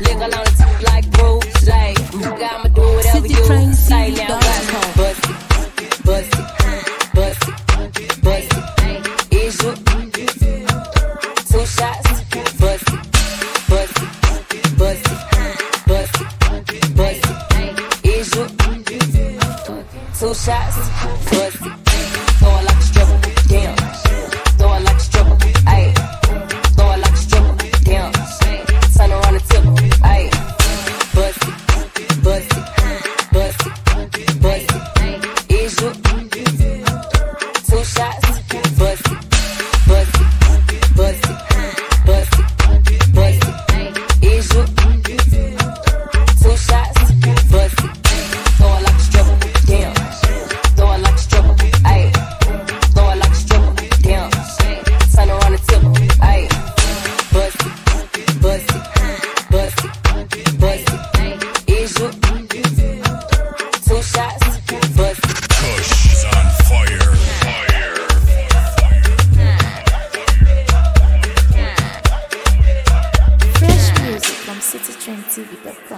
Liquor on the tip like Bruce Lee. I'ma do whatever you say now. Bust it, bust it, bust it, bust it. Is you 2 shots? Bust it, bust it, bust it, bust it, bust it. Is you 2 shots? Bust it. Throw it like a stripper, damn. Throw it like a stripper, ayy. Throw it like a stripper, damn. Turn around and tip, ayy. Bust it, bust it, bust it, bust it. Is you 2 shots? Bust it, bust it, bust it, bust it, bust it. Is you 2 shots? Bust it. Throw it like a stripper, damn. Throw it like a stripper, ayy. Throw it like a stripper, damn. Turn around and tip, ayy. Bust it, bust it, bust it, bust it. Is you 2 shots? Bust it. Kush is on fire. Fresh music from citytrendtv.com.